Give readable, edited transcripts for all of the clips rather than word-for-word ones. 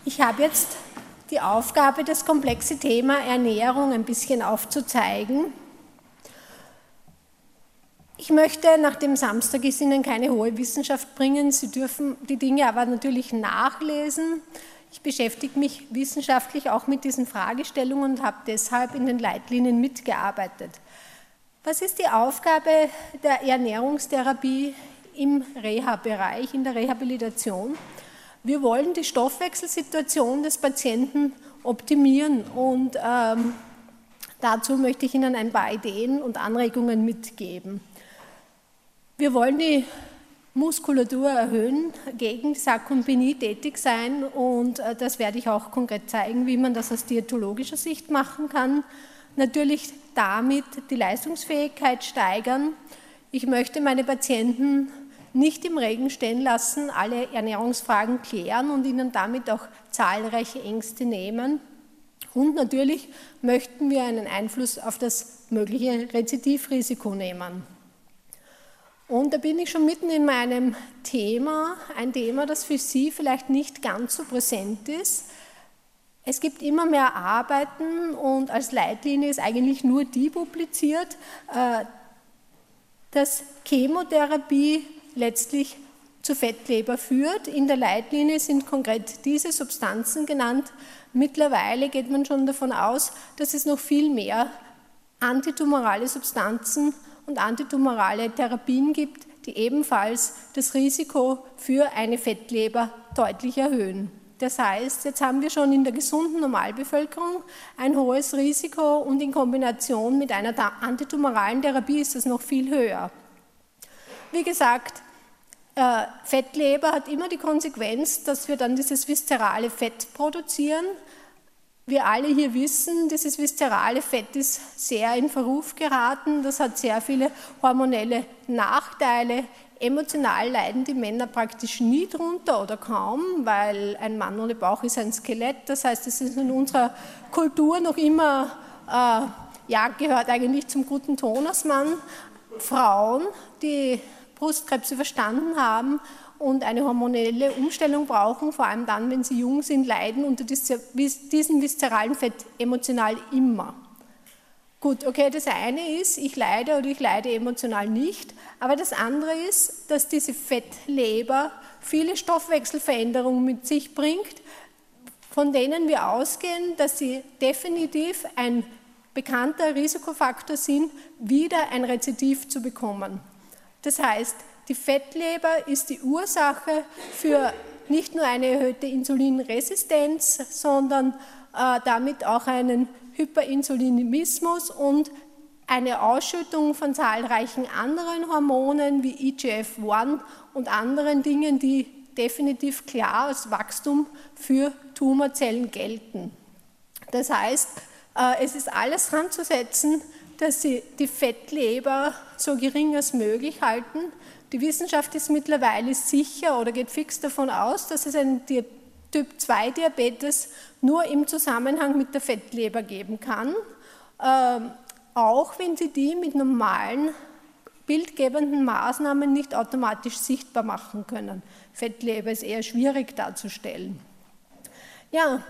Ich habe jetzt die Aufgabe, das komplexe Thema Ernährung ein bisschen aufzuzeigen. Ich möchte, nachdem Samstag ist, Ihnen keine hohe Wissenschaft bringen. Sie dürfen die Dinge aber natürlich nachlesen. Ich beschäftige mich wissenschaftlich auch mit diesen Fragestellungen und habe deshalb in den Leitlinien mitgearbeitet. Was ist die Aufgabe der Ernährungstherapie im Reha-Bereich, in der Rehabilitation? Wir wollen die Stoffwechselsituation des Patienten optimieren und dazu möchte ich Ihnen ein paar Ideen und Anregungen mitgeben. Wir wollen die Muskulatur erhöhen, gegen die Sarkopenie tätig sein und das werde ich auch konkret zeigen, wie man das aus diätologischer Sicht machen kann. Natürlich damit die Leistungsfähigkeit steigern. Ich möchte meine Patienten nicht im Regen stehen lassen, alle Ernährungsfragen klären und ihnen damit auch zahlreiche Ängste nehmen. Und natürlich möchten wir einen Einfluss auf das mögliche Rezidivrisiko nehmen. Und da bin ich schon mitten in meinem Thema, ein Thema, das für Sie vielleicht nicht ganz so präsent ist. Es gibt immer mehr Arbeiten und als Leitlinie ist eigentlich nur die publiziert, dass Chemotherapie letztlich zu Fettleber führt. In der Leitlinie sind konkret diese Substanzen genannt. Mittlerweile geht man schon davon aus, dass es noch viel mehr antitumorale Substanzen und antitumorale Therapien gibt, die ebenfalls das Risiko für eine Fettleber deutlich erhöhen. Das heißt, jetzt haben wir schon in der gesunden Normalbevölkerung ein hohes Risiko und in Kombination mit einer antitumoralen Therapie ist es noch viel höher. Wie gesagt, Fettleber hat immer die Konsequenz, dass wir dann dieses viszerale Fett produzieren. Wir alle hier wissen, dieses viszerale Fett ist sehr in Verruf geraten. Das hat sehr viele hormonelle Nachteile. Emotional leiden die Männer praktisch nie drunter oder kaum, weil ein Mann ohne Bauch ist ein Skelett. Das heißt, es ist in unserer Kultur noch immer, gehört eigentlich zum guten Ton als Mann. Frauen, die Brustkrebs überstanden haben und eine hormonelle Umstellung brauchen, vor allem dann, wenn sie jung sind, leiden unter diesem viszeralen Fett emotional immer. Gut, okay, das eine ist, ich leide oder ich leide emotional nicht, aber das andere ist, dass diese Fettleber viele Stoffwechselveränderungen mit sich bringt, von denen wir ausgehen, dass sie definitiv ein bekannter Risikofaktor sind, wieder ein Rezidiv zu bekommen. Das heißt, die Fettleber ist die Ursache für nicht nur eine erhöhte Insulinresistenz, sondern damit auch einen Hyperinsulinismus und eine Ausschüttung von zahlreichen anderen Hormonen wie IGF-1 und anderen Dingen, die definitiv klar als Wachstum für Tumorzellen gelten. Das heißt, es ist alles dran zu setzen, dass Sie die Fettleber so gering als möglich halten. Die Wissenschaft ist mittlerweile sicher oder geht fix davon aus, dass es einen Typ-2-Diabetes nur im Zusammenhang mit der Fettleber geben kann, auch wenn Sie die mit normalen bildgebenden Maßnahmen nicht automatisch sichtbar machen können. Fettleber ist eher schwierig darzustellen. Ja,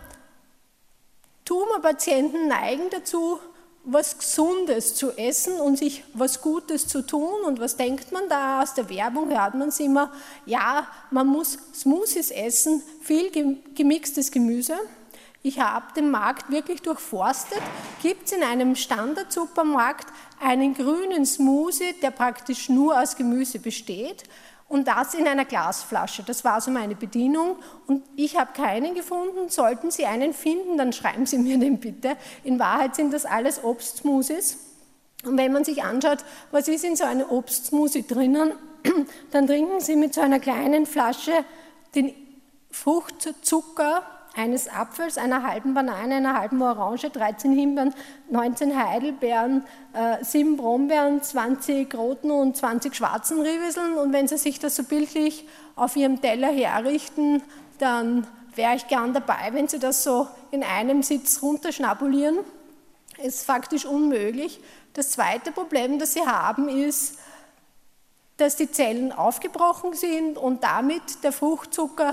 Tumorpatienten neigen dazu, was Gesundes zu essen und sich was Gutes zu tun. Und was denkt man da? Aus der Werbung hört man es immer, ja, man muss Smoothies essen, viel gemixtes Gemüse. Ich habe den Markt wirklich durchforstet. Gibt es in einem Standard-Supermarkt einen grünen Smoothie, der praktisch nur aus Gemüse besteht? Und das in einer Glasflasche. Das war so meine Bedienung und ich habe keinen gefunden. Sollten Sie einen finden, dann schreiben Sie mir den bitte. In Wahrheit sind das alles Obstsmoothies. Und wenn man sich anschaut, was ist in so einem Obstsmoothie drinnen, dann trinken Sie mit so einer kleinen Flasche den Fruchtzucker eines Apfels, einer halben Banane, einer halben Orange, 13 Himbeeren, 19 Heidelbeeren, 7 Brombeeren, 20 roten und 20 schwarzen Riviseln. Und wenn Sie sich das so bildlich auf Ihrem Teller herrichten, dann wäre ich gern dabei, wenn Sie das so in einem Sitz runterschnabulieren. Es ist faktisch unmöglich. Das zweite Problem, das Sie haben, ist, dass die Zellen aufgebrochen sind und damit der Fruchtzucker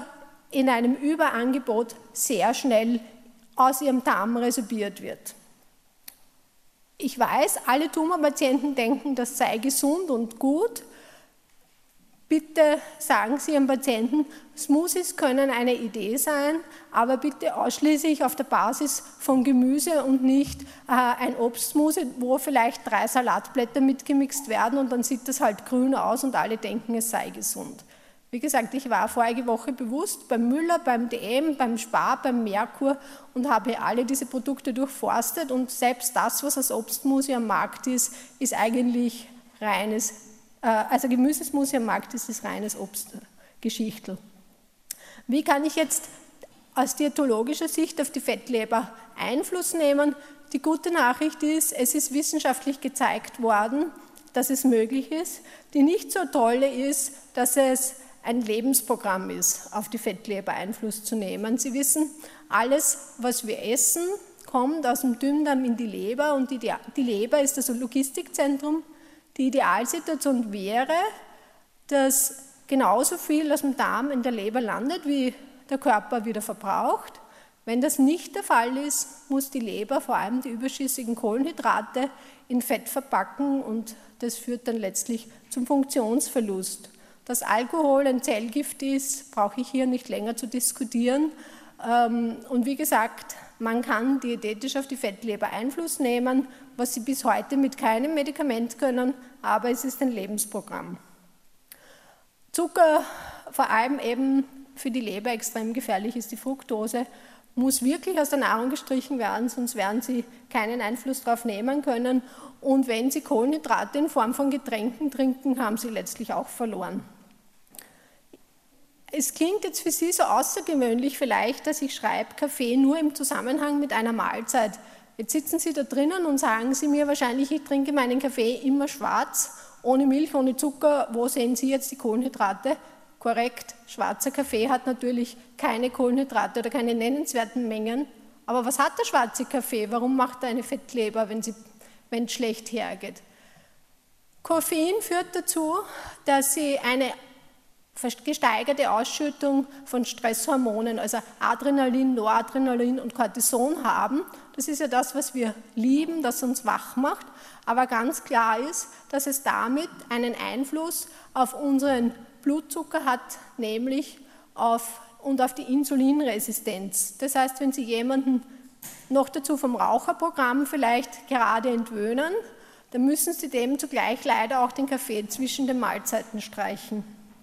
in einem Überangebot sehr schnell aus ihrem Darm resorbiert wird. Ich weiß, alle Tumorpatienten denken, das sei gesund und gut. Bitte sagen Sie Ihrem Patienten, Smoothies können eine Idee sein, aber bitte ausschließlich auf der Basis von Gemüse und nicht ein Obstsmoothie, wo vielleicht 3 Salatblätter mitgemixt werden und dann sieht das halt grün aus und alle denken, es sei gesund. Wie gesagt, ich war vorige Woche bewusst beim Müller, beim DM, beim Spar, beim Merkur und habe alle diese Produkte durchforstet und selbst das, was als Obstsmoothie am Markt ist eigentlich reines, also Gemüsesmoothie am Markt ist reines Obstgeschichtel. Wie kann ich jetzt aus diätologischer Sicht auf die Fettleber Einfluss nehmen? Die gute Nachricht ist, es ist wissenschaftlich gezeigt worden, dass es möglich ist. Die nicht so tolle ist, dass es ein Lebensprogramm ist, auf die Fettleber Einfluss zu nehmen. Sie wissen, alles, was wir essen, kommt aus dem Dünndarm in die Leber und die Leber ist das Logistikzentrum. Die Idealsituation wäre, dass genauso viel aus dem Darm in der Leber landet, wie der Körper wieder verbraucht. Wenn das nicht der Fall ist, muss die Leber vor allem die überschüssigen Kohlenhydrate in Fett verpacken und das führt dann letztlich zum Funktionsverlust. Dass Alkohol ein Zellgift ist, brauche ich hier nicht länger zu diskutieren. Und wie gesagt, man kann diätetisch auf die Fettleber Einfluss nehmen, was Sie bis heute mit keinem Medikament können, aber es ist ein Lebensprogramm. Zucker, vor allem eben für die Leber extrem gefährlich ist die Fructose, muss wirklich aus der Nahrung gestrichen werden, sonst werden Sie keinen Einfluss darauf nehmen können. Und wenn Sie Kohlenhydrate in Form von Getränken trinken, haben Sie letztlich auch verloren. Es klingt jetzt für Sie so außergewöhnlich vielleicht, dass ich schreibe Kaffee nur im Zusammenhang mit einer Mahlzeit. Jetzt sitzen Sie da drinnen und sagen Sie mir wahrscheinlich, ich trinke meinen Kaffee immer schwarz, ohne Milch, ohne Zucker. Wo sehen Sie jetzt die Kohlenhydrate? Korrekt, schwarzer Kaffee hat natürlich keine Kohlenhydrate oder keine nennenswerten Mengen. Aber was hat der schwarze Kaffee? Warum macht er eine Fettleber, wenn es schlecht hergeht? Koffein führt dazu, dass Sie eine gesteigerte Ausschüttung von Stresshormonen, also Adrenalin, Noradrenalin und Cortison haben. Das ist ja das, was wir lieben, das uns wach macht. Aber ganz klar ist, dass es damit einen Einfluss auf unseren Blutzucker hat, nämlich auf die Insulinresistenz. Das heißt, wenn Sie jemanden noch dazu vom Raucherprogramm vielleicht gerade entwöhnen, dann müssen Sie dem zugleich leider auch den Kaffee zwischen den Mahlzeiten streichen.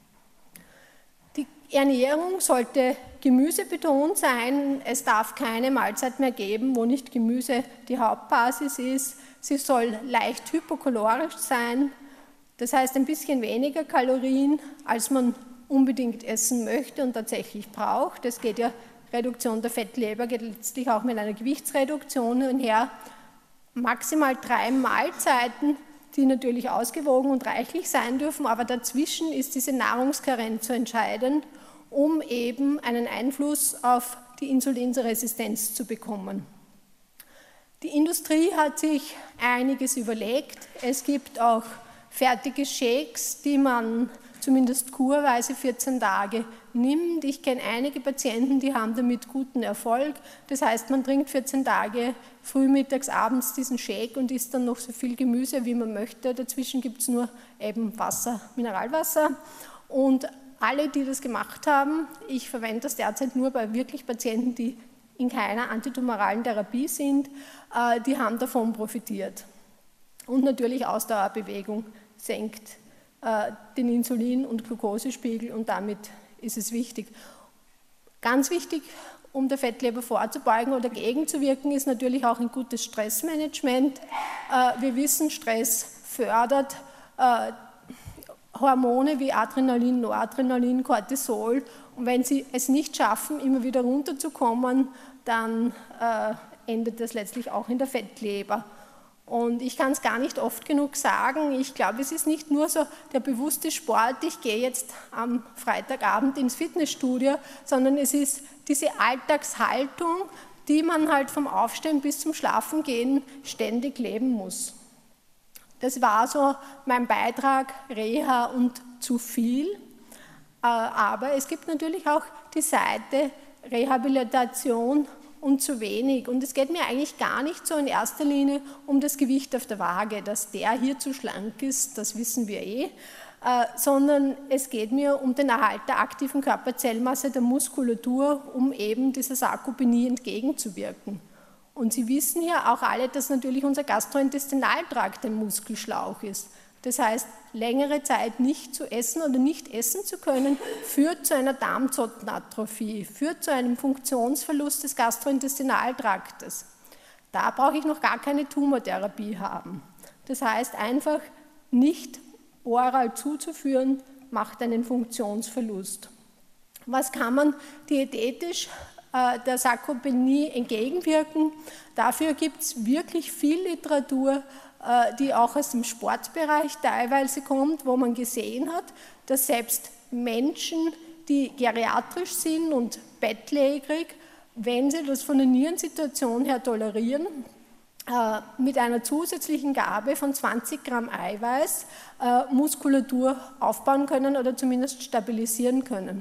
Die Ernährung sollte gemüsebetont sein. Es darf keine Mahlzeit mehr geben, wo nicht Gemüse die Hauptbasis ist. Sie soll leicht hypokalorisch sein, das heißt ein bisschen weniger Kalorien, als man unbedingt essen möchte und tatsächlich braucht. Es geht ja, Reduktion der Fettleber geht letztlich auch mit einer Gewichtsreduktion einher. Maximal 3 Mahlzeiten, die natürlich ausgewogen und reichlich sein dürfen, aber dazwischen ist diese Nahrungskarenz so entscheidend, um eben einen Einfluss auf die Insulinresistenz zu bekommen. Die Industrie hat sich einiges überlegt. Es gibt auch fertige Shakes, die man zumindest kurweise 14 Tage nimmt. Ich kenne einige Patienten, die haben damit guten Erfolg. Das heißt, man trinkt 14 Tage früh, mittags, abends diesen Shake und isst dann noch so viel Gemüse, wie man möchte. Dazwischen gibt es nur eben Wasser, Mineralwasser. Und alle, die das gemacht haben, ich verwende das derzeit nur bei wirklich Patienten, die in keiner antitumoralen Therapie sind, die haben davon profitiert. Und natürlich Ausdauerbewegung senkt den Insulin- und Glukosespiegel und damit ist es wichtig. Ganz wichtig, um der Fettleber vorzubeugen oder gegenzuwirken, ist natürlich auch ein gutes Stressmanagement. Wir wissen, Stress fördert Hormone wie Adrenalin, Noradrenalin, Cortisol und wenn Sie es nicht schaffen, immer wieder runterzukommen, dann endet das letztlich auch in der Fettleber. Und ich kann es gar nicht oft genug sagen, ich glaube, es ist nicht nur so der bewusste Sport, ich gehe jetzt am Freitagabend ins Fitnessstudio, sondern es ist diese Alltagshaltung, die man halt vom Aufstehen bis zum Schlafengehen ständig leben muss. Das war so mein Beitrag, Reha und zu viel. Aber es gibt natürlich auch die Seite Rehabilitation und zu wenig. Und es geht mir eigentlich gar nicht so in erster Linie um das Gewicht auf der Waage, dass der hier zu schlank ist, das wissen wir sondern es geht mir um den Erhalt der aktiven Körperzellmasse der Muskulatur, um eben dieser Sarkopenie entgegenzuwirken. Und Sie wissen ja auch alle, dass natürlich unser Gastrointestinaltrakt ein Muskelschlauch ist. Das heißt, längere Zeit nicht zu essen oder nicht essen zu können, führt zu einer Darmzottenatrophie, führt zu einem Funktionsverlust des Gastrointestinaltraktes. Da brauche ich noch gar keine Tumortherapie haben. Das heißt, einfach nicht oral zuzuführen, macht einen Funktionsverlust. Was kann man diätetisch der Sarkopenie entgegenwirken? Dafür gibt es wirklich viel Literatur, die auch aus dem Sportbereich teilweise kommt, wo man gesehen hat, dass selbst Menschen, die geriatrisch sind und bettlägerig, wenn sie das von der Nierensituation her tolerieren, mit einer zusätzlichen Gabe von 20 Gramm Eiweiß Muskulatur aufbauen können oder zumindest stabilisieren können.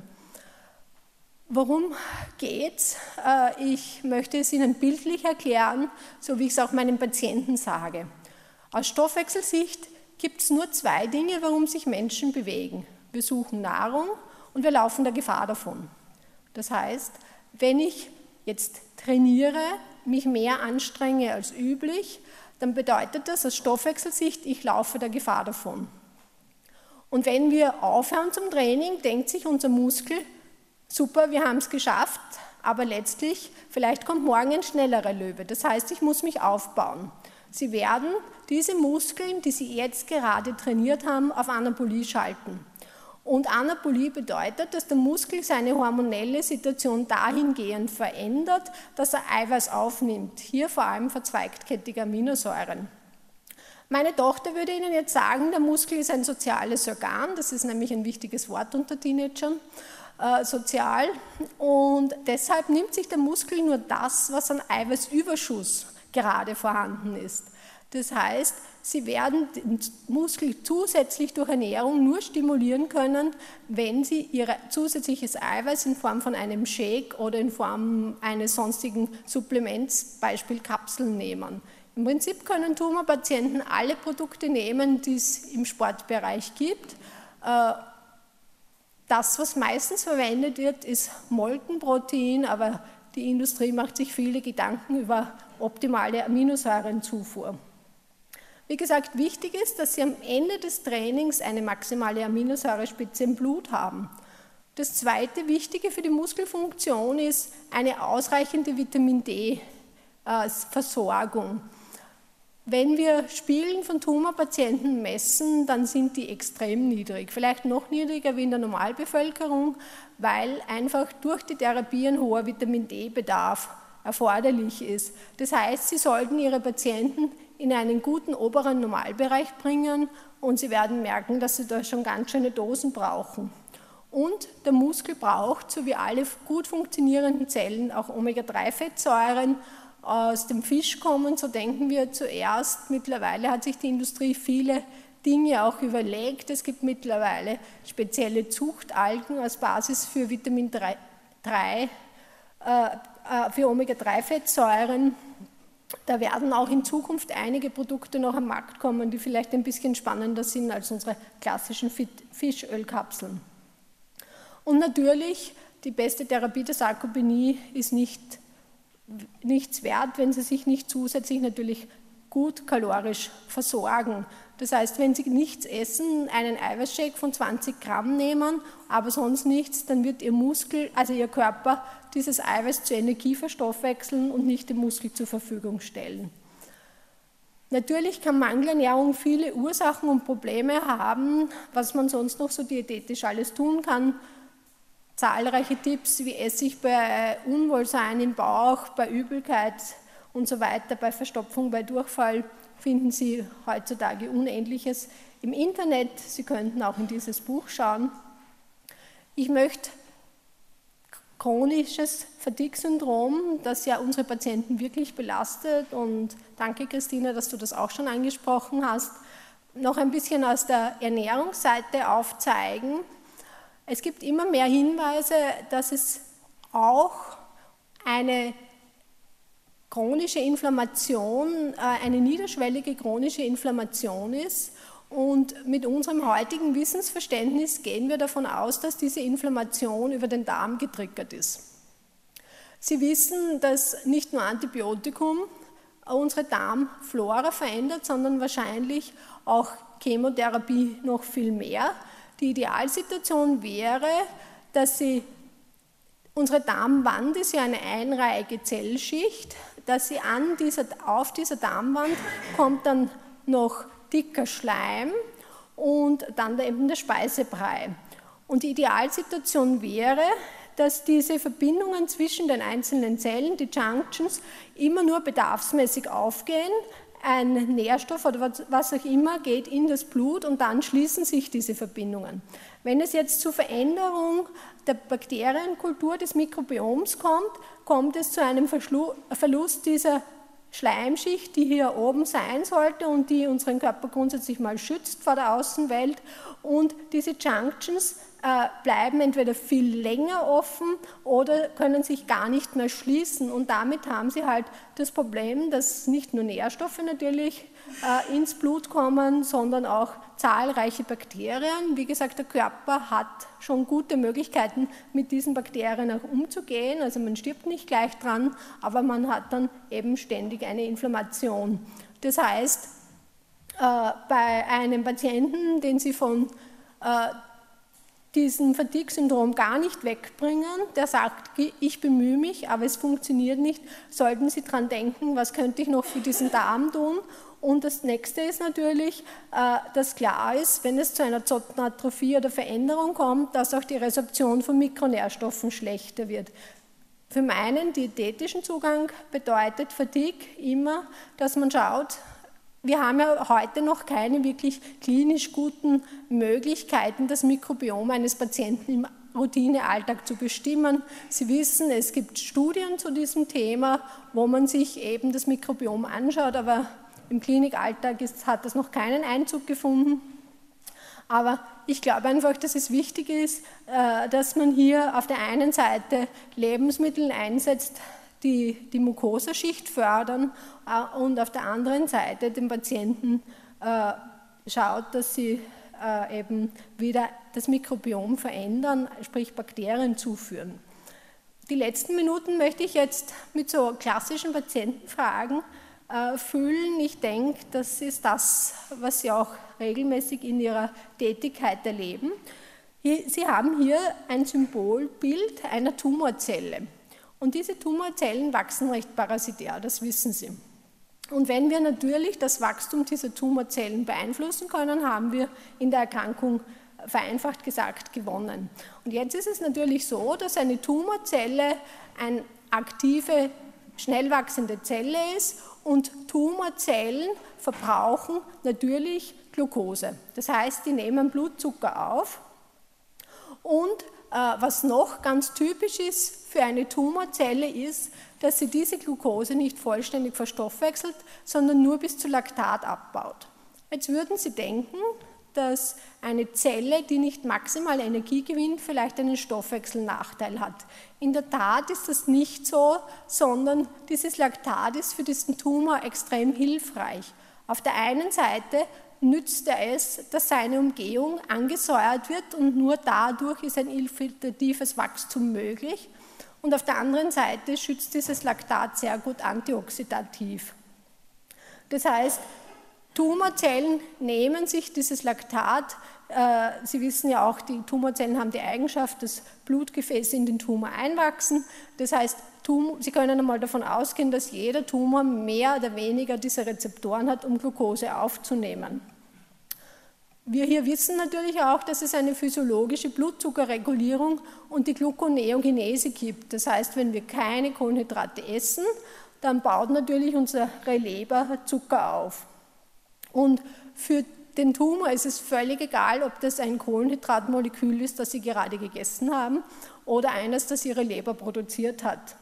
Worum geht's? Ich möchte es Ihnen bildlich erklären, so wie ich es auch meinen Patienten sage. Aus Stoffwechselsicht gibt es nur zwei Dinge, warum sich Menschen bewegen. Wir suchen Nahrung und wir laufen der Gefahr davon. Das heißt, wenn ich jetzt trainiere, mich mehr anstrenge als üblich, dann bedeutet das aus Stoffwechselsicht, ich laufe der Gefahr davon. Und wenn wir aufhören zum Training, denkt sich unser Muskel, super, wir haben es geschafft, aber letztlich, vielleicht kommt morgen ein schnellerer Löwe. Das heißt, ich muss mich aufbauen. Sie werden diese Muskeln, die Sie jetzt gerade trainiert haben, auf Anabolie schalten. Und Anabolie bedeutet, dass der Muskel seine hormonelle Situation dahingehend verändert, dass er Eiweiß aufnimmt. Hier vor allem verzweigtkettige Aminosäuren. Meine Tochter würde Ihnen jetzt sagen, der Muskel ist ein soziales Organ, das ist nämlich ein wichtiges Wort unter Teenagern, sozial. Und deshalb nimmt sich der Muskel nur das, was an Eiweißüberschuss gerade vorhanden ist. Das heißt, Sie werden den Muskel zusätzlich durch Ernährung nur stimulieren können, wenn Sie Ihr zusätzliches Eiweiß in Form von einem Shake oder in Form eines sonstigen Supplements, Beispiel Kapseln, nehmen. Im Prinzip können Tumorpatienten alle Produkte nehmen, die es im Sportbereich gibt. Das, was meistens verwendet wird, ist Molkenprotein, aber die Industrie macht sich viele Gedanken über optimale Aminosäurenzufuhr. Wie gesagt, wichtig ist, dass Sie am Ende des Trainings eine maximale Aminosäurespitze im Blut haben. Das zweite Wichtige für die Muskelfunktion ist eine ausreichende Vitamin D-Versorgung. Wenn wir Spiegeln von Tumorpatienten messen, dann sind die extrem niedrig, vielleicht noch niedriger wie in der Normalbevölkerung, weil einfach durch die Therapie ein hoher Vitamin D-Bedarf erforderlich ist. Das heißt, Sie sollten Ihre Patienten in einen guten oberen Normalbereich bringen und Sie werden merken, dass Sie da schon ganz schöne Dosen brauchen. Und der Muskel braucht, so wie alle gut funktionierenden Zellen, auch Omega-3-Fettsäuren aus dem Fisch kommen, so denken wir zuerst. Mittlerweile hat sich die Industrie viele Dinge auch überlegt. Es gibt mittlerweile spezielle Zuchtalgen als Basis für Vitamin 3, für Omega-3-Fettsäuren. Da werden auch in Zukunft einige Produkte noch am Markt kommen, die vielleicht ein bisschen spannender sind als unsere klassischen Fischölkapseln. Und natürlich, die beste Therapie der Sarkopenie ist nichts wert, wenn Sie sich nicht zusätzlich natürlich gut kalorisch versorgen. Das heißt, wenn Sie nichts essen, einen Eiweißshake von 20 Gramm nehmen, aber sonst nichts, dann wird Ihr Muskel, also Ihr Körper, dieses Eiweiß zur Energie verstoffwechseln und nicht dem Muskel zur Verfügung stellen. Natürlich kann Mangelernährung viele Ursachen und Probleme haben, was man sonst noch so diätetisch alles tun kann. Zahlreiche Tipps, wie esse ich bei Unwohlsein im Bauch, bei Übelkeit und so weiter, bei Verstopfung, bei Durchfall, finden Sie heutzutage Unendliches im Internet. Sie könnten auch in dieses Buch schauen. Ich möchte chronisches Fatigue-Syndrom, das ja unsere Patienten wirklich belastet, und danke Christina, dass du das auch schon angesprochen hast, noch ein bisschen aus der Ernährungsseite aufzeigen. Es gibt immer mehr Hinweise, dass es auch eine chronische Inflammation, eine niederschwellige chronische Inflammation ist. Und mit unserem heutigen Wissensverständnis gehen wir davon aus, dass diese Inflammation über den Darm getriggert ist. Sie wissen, dass nicht nur Antibiotikum unsere Darmflora verändert, sondern wahrscheinlich auch Chemotherapie noch viel mehr. Die Idealsituation wäre, dass unsere Darmwand ist ja eine einreihige Zellschicht, dass sie auf dieser Darmwand kommt dann noch dicker Schleim und dann eben der Speisebrei. Und die Idealsituation wäre, dass diese Verbindungen zwischen den einzelnen Zellen, die Junctions, immer nur bedarfsmäßig aufgehen. Ein Nährstoff oder was auch immer geht in das Blut und dann schließen sich diese Verbindungen. Wenn es jetzt zur Veränderung der Bakterienkultur des Mikrobioms kommt, kommt es zu einem Verlust dieser Schleimschicht, die hier oben sein sollte und die unseren Körper grundsätzlich mal schützt vor der Außenwelt. Und diese Junctions bleiben entweder viel länger offen oder können sich gar nicht mehr schließen. Und damit haben sie halt das Problem, dass nicht nur Nährstoffe natürlich ins Blut kommen, sondern auch zahlreiche Bakterien. Wie gesagt, der Körper hat schon gute Möglichkeiten, mit diesen Bakterien auch umzugehen. Also man stirbt nicht gleich dran, aber man hat dann eben ständig eine Inflammation. Das heißt, bei einem Patienten, den Sie von diesem Fatigue-Syndrom gar nicht wegbringen, der sagt, ich bemühe mich, aber es funktioniert nicht, sollten Sie daran denken, was könnte ich noch für diesen Darm tun. Und das nächste ist natürlich, dass klar ist, wenn es zu einer Zotenatrophie oder Veränderung kommt, dass auch die Resorption von Mikronährstoffen schlechter wird. Für meinen diätetischen Zugang bedeutet Fatigue immer, dass man schaut, wir haben ja heute noch keine wirklich klinisch guten Möglichkeiten, das Mikrobiom eines Patienten im Routinealltag zu bestimmen. Sie wissen, es gibt Studien zu diesem Thema, wo man sich eben das Mikrobiom anschaut, aber im Klinikalltag hat das noch keinen Einzug gefunden. Aber ich glaube einfach, dass es wichtig ist, dass man hier auf der einen Seite Lebensmittel einsetzt, die Mukosaschicht fördern und auf der anderen Seite den Patienten schaut, dass sie eben wieder das Mikrobiom verändern, sprich Bakterien zuführen. Die letzten Minuten möchte ich jetzt mit so klassischen Patientenfragen füllen. Ich denke, das ist das, was Sie auch regelmäßig in Ihrer Tätigkeit erleben. Sie haben hier ein Symbolbild einer Tumorzelle. Und diese Tumorzellen wachsen recht parasitär, das wissen Sie. Und wenn wir natürlich das Wachstum dieser Tumorzellen beeinflussen können, haben wir in der Erkrankung vereinfacht gesagt gewonnen. Und jetzt ist es natürlich so, dass eine Tumorzelle eine aktive, schnell wachsende Zelle ist und Tumorzellen verbrauchen natürlich Glucose. Das heißt, die nehmen Blutzucker auf und was noch ganz typisch ist für eine Tumorzelle ist, dass sie diese Glucose nicht vollständig verstoffwechselt, sondern nur bis zu Laktat abbaut. Jetzt würden Sie denken, dass eine Zelle, die nicht maximal Energie gewinnt, vielleicht einen Stoffwechselnachteil hat. In der Tat ist das nicht so, sondern dieses Laktat ist für diesen Tumor extrem hilfreich. Auf der einen Seite nützt es, dass seine Umgebung angesäuert wird und nur dadurch ist ein infiltratives Wachstum möglich. Und auf der anderen Seite schützt dieses Laktat sehr gut antioxidativ. Das heißt, Tumorzellen nehmen sich dieses Laktat, Sie wissen ja auch, die Tumorzellen haben die Eigenschaft, dass Blutgefäße in den Tumor einwachsen. Das heißt, Sie können einmal davon ausgehen, dass jeder Tumor mehr oder weniger diese Rezeptoren hat, um Glucose aufzunehmen. Wir hier wissen natürlich auch, dass es eine physiologische Blutzuckerregulierung und die Gluconeogenese gibt. Das heißt, wenn wir keine Kohlenhydrate essen, dann baut natürlich unsere Leber Zucker auf. Und für den Tumor ist es völlig egal, ob das ein Kohlenhydratmolekül ist, das Sie gerade gegessen haben, oder eines, das Ihre Leber produziert hat.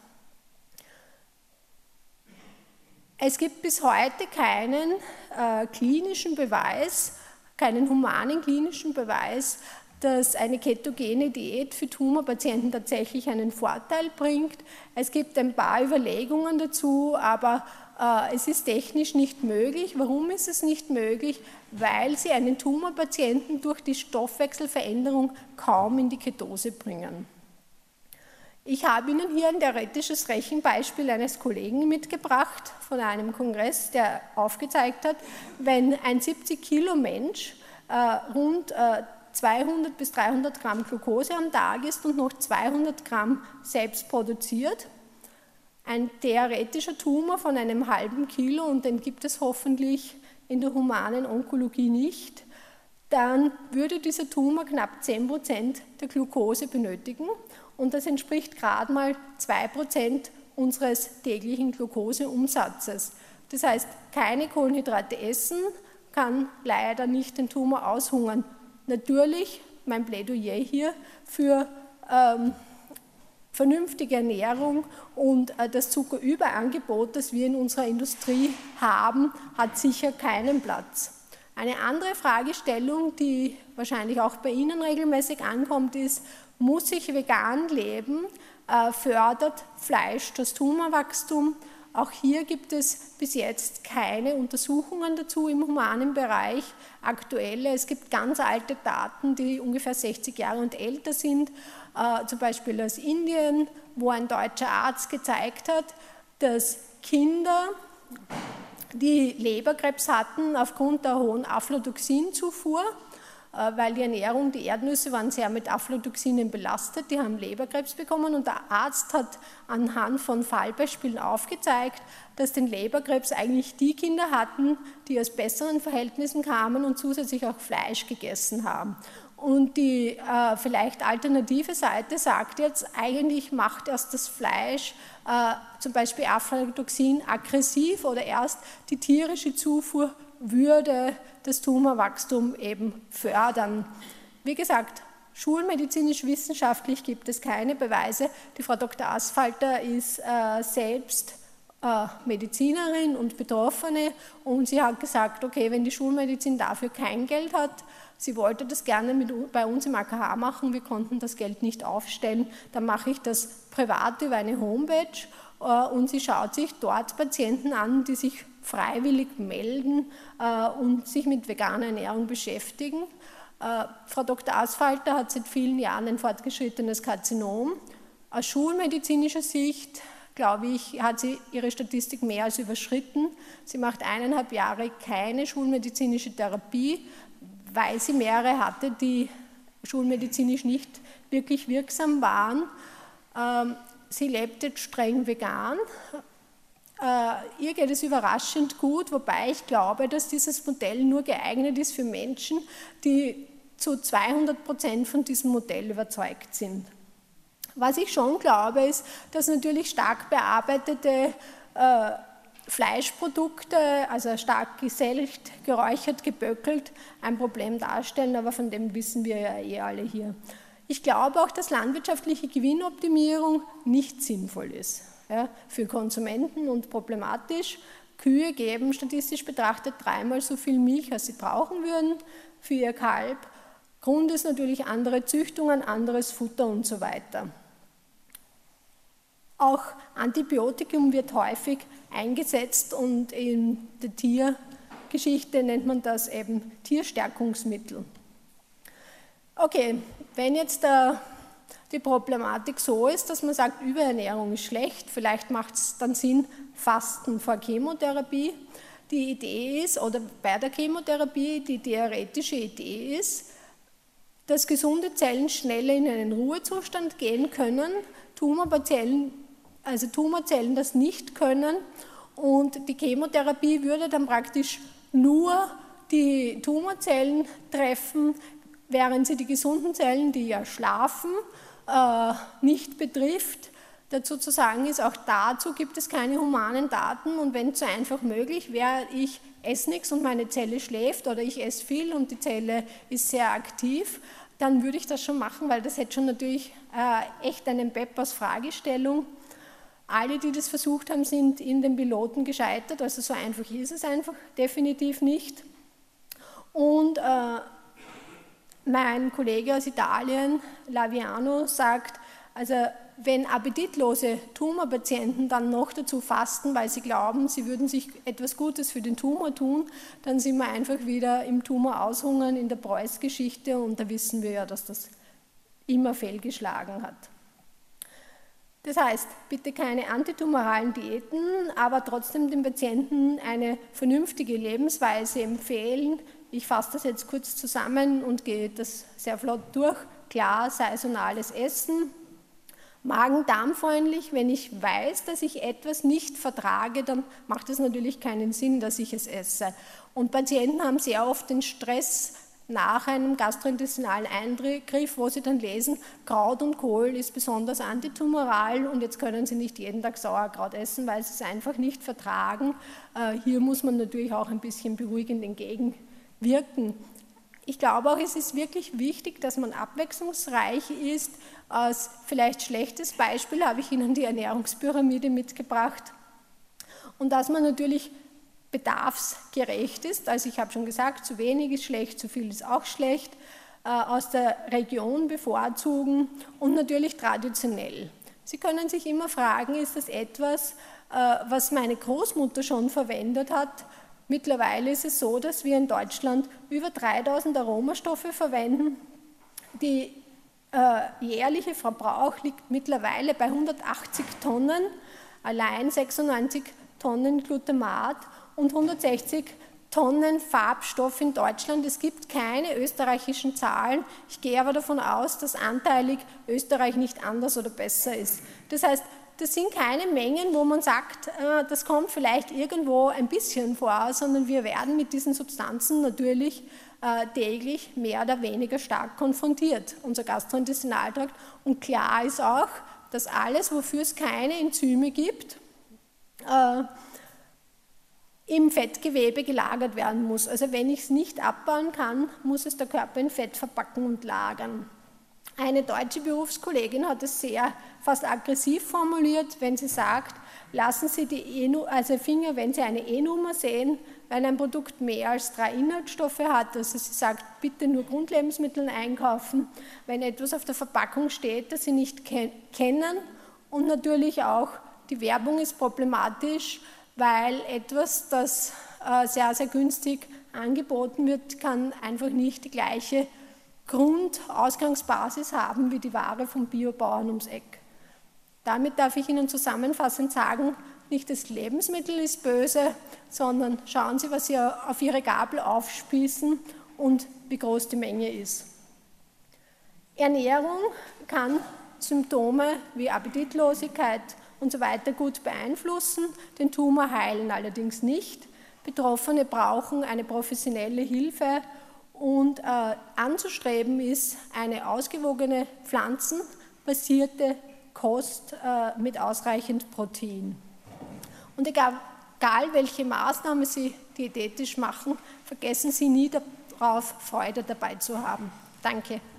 Es gibt bis heute keinen klinischen Beweis, keinen humanen klinischen Beweis, dass eine ketogene Diät für Tumorpatienten tatsächlich einen Vorteil bringt. Es gibt ein paar Überlegungen dazu, aber es ist technisch nicht möglich. Warum ist es nicht möglich? Weil sie einen Tumorpatienten durch die Stoffwechselveränderung kaum in die Ketose bringen. Ich habe Ihnen hier ein theoretisches Rechenbeispiel eines Kollegen mitgebracht von einem Kongress, der aufgezeigt hat, wenn ein 70 Kilo Mensch rund 200 bis 300 Gramm Glucose am Tag isst und noch 200 Gramm selbst produziert, ein theoretischer Tumor von einem halben Kilo, und den gibt es hoffentlich in der humanen Onkologie nicht, dann würde dieser Tumor knapp 10% der Glucose benötigen, und das entspricht gerade mal 2% unseres täglichen Glucoseumsatzes. Das heißt, keine Kohlenhydrate essen kann leider nicht den Tumor aushungern. Natürlich, mein Plädoyer hier für vernünftige Ernährung, und das Zuckerüberangebot, das wir in unserer Industrie haben, hat sicher keinen Platz. Eine andere Fragestellung, die wahrscheinlich auch bei Ihnen regelmäßig ankommt, ist, muss ich vegan leben? Fördert Fleisch das Tumorwachstum? Auch hier gibt es bis jetzt keine Untersuchungen dazu im humanen Bereich, aktuelle. Es gibt ganz alte Daten, die ungefähr 60 Jahre und älter sind, zum Beispiel aus Indien, wo ein deutscher Arzt gezeigt hat, dass Kinder, die Leberkrebs hatten aufgrund der hohen Aflatoxinzufuhr, weil die Ernährung, die Erdnüsse waren sehr mit Aflatoxinen belastet, die haben Leberkrebs bekommen, und der Arzt hat anhand von Fallbeispielen aufgezeigt, dass den Leberkrebs eigentlich die Kinder hatten, die aus besseren Verhältnissen kamen und zusätzlich auch Fleisch gegessen haben. Und die vielleicht alternative Seite sagt jetzt, eigentlich macht erst das Fleisch zum Beispiel Aflatoxin aggressiv, oder erst die tierische Zufuhr würde das Tumorwachstum eben fördern. Wie gesagt, schulmedizinisch-wissenschaftlich gibt es keine Beweise. Die Frau Dr. Asfalter ist selbst Medizinerin und Betroffene, und sie hat gesagt, okay, wenn die Schulmedizin dafür kein Geld hat, sie wollte das gerne bei uns im AKH machen, wir konnten das Geld nicht aufstellen, dann mache ich das privat über eine Homepage, und sie schaut sich dort Patienten an, die sich freiwillig melden und sich mit veganer Ernährung beschäftigen. Frau Dr. Asfalter hat seit vielen Jahren ein fortgeschrittenes Karzinom. Aus schulmedizinischer Sicht, glaube ich, hat sie ihre Statistik mehr als überschritten. Sie macht 1,5 Jahre keine schulmedizinische Therapie, weil sie mehrere hatte, die schulmedizinisch nicht wirklich wirksam waren. Sie lebt jetzt streng vegan. Ihr geht es überraschend gut, wobei ich glaube, dass dieses Modell nur geeignet ist für Menschen, die zu 200% von diesem Modell überzeugt sind. Was ich schon glaube, ist, dass natürlich stark bearbeitete Fleischprodukte, also stark geselcht, geräuchert, geböckelt, ein Problem darstellen, aber von dem wissen wir ja eh alle hier. Ich glaube auch, dass landwirtschaftliche Gewinnoptimierung nicht sinnvoll ist. Ja, für Konsumenten und problematisch. Kühe geben statistisch betrachtet 3-mal so viel Milch, als sie brauchen würden für ihr Kalb. Grund ist natürlich andere Züchtungen, anderes Futter und so weiter. Auch Antibiotikum wird häufig eingesetzt, und in der Tiergeschichte nennt man das eben Tierstärkungsmittel. Okay, wenn jetzt die Problematik so ist, dass man sagt, Überernährung ist schlecht, vielleicht macht es dann Sinn, Fasten vor Chemotherapie. Die Idee ist, oder bei der Chemotherapie, die theoretische Idee ist, dass gesunde Zellen schneller in einen Ruhezustand gehen können, Tumorzellen das nicht können, und die Chemotherapie würde dann praktisch nur die Tumorzellen treffen, während sie die gesunden Zellen, die ja schlafen, nicht betrifft. Dazu zu sagen ist, auch dazu gibt es keine humanen Daten, und wenn es so einfach möglich wäre, ich esse nichts und meine Zelle schläft, oder ich esse viel und die Zelle ist sehr aktiv, dann würde ich das schon machen, weil das hätte schon natürlich echt einen Peppers Fragestellung. Alle, die das versucht haben, sind in den Piloten gescheitert, also so einfach ist es einfach definitiv nicht. Und Mein Kollege aus Italien, Laviano, sagt, also wenn appetitlose Tumorpatienten dann noch dazu fasten, weil sie glauben, sie würden sich etwas Gutes für den Tumor tun, dann sind wir einfach wieder im Tumor aushungern in der Preuß-Geschichte und da wissen wir ja, dass das immer fehlgeschlagen hat. Das heißt, bitte keine antitumoralen Diäten, aber trotzdem den Patienten eine vernünftige Lebensweise empfehlen. Ich fasse das jetzt kurz zusammen und gehe das sehr flott durch. Klar, saisonales Essen, Magen-Darm-freundlich. Wenn ich weiß, dass ich etwas nicht vertrage, dann macht es natürlich keinen Sinn, dass ich es esse. Und Patienten haben sehr oft den Stress nach einem gastrointestinalen Eingriff, wo sie dann lesen, Kraut und Kohl ist besonders antitumoral und jetzt können sie nicht jeden Tag Sauerkraut essen, weil sie es einfach nicht vertragen. Hier muss man natürlich auch ein bisschen beruhigend entgegenwirken. Ich glaube auch, es ist wirklich wichtig, dass man abwechslungsreich ist. Als vielleicht schlechtes Beispiel habe ich Ihnen die Ernährungspyramide mitgebracht und dass man natürlich bedarfsgerecht ist. Also ich habe schon gesagt, zu wenig ist schlecht, zu viel ist auch schlecht. Aus der Region bevorzugen und natürlich traditionell. Sie können sich immer fragen, ist das etwas, was meine Großmutter schon verwendet hat? Mittlerweile ist es so, dass wir in Deutschland über 3000 Aromastoffe verwenden. Der jährliche Verbrauch liegt mittlerweile bei 180 Tonnen, allein 96 Tonnen Glutamat und 160 Tonnen Farbstoff in Deutschland. Es gibt keine österreichischen Zahlen. Ich gehe aber davon aus, dass anteilig Österreich nicht anders oder besser ist. Das heißt, das sind keine Mengen, wo man sagt, das kommt vielleicht irgendwo ein bisschen vor, sondern wir werden mit diesen Substanzen natürlich täglich mehr oder weniger stark konfrontiert, unser Gastrointestinaltrakt. Und klar ist auch, dass alles, wofür es keine Enzyme gibt, im Fettgewebe gelagert werden muss. Also wenn ich es nicht abbauen kann, muss es der Körper in Fett verpacken und lagern. Eine deutsche Berufskollegin hat es fast aggressiv formuliert, wenn sie sagt, lassen Sie die Finger, wenn Sie eine E-Nummer sehen, wenn ein Produkt mehr als 3 Inhaltsstoffe hat, also sie sagt, bitte nur Grundlebensmittel einkaufen, wenn etwas auf der Verpackung steht, das Sie nicht kennen und natürlich auch die Werbung ist problematisch, weil etwas, das sehr, sehr günstig angeboten wird, kann einfach nicht die gleiche Grundausgangsbasis haben wie die Ware vom Biobauern ums Eck. Damit darf ich Ihnen zusammenfassend sagen, nicht das Lebensmittel ist böse, sondern schauen Sie, was Sie auf Ihre Gabel aufspießen und wie groß die Menge ist. Ernährung kann Symptome wie Appetitlosigkeit und so weiter gut beeinflussen, den Tumor heilen allerdings nicht. Betroffene brauchen eine professionelle Hilfe und anzustreben ist eine ausgewogene pflanzenbasierte Kost mit ausreichend Protein. Und egal welche Maßnahme Sie diätetisch machen, vergessen Sie nie darauf, Freude dabei zu haben. Danke.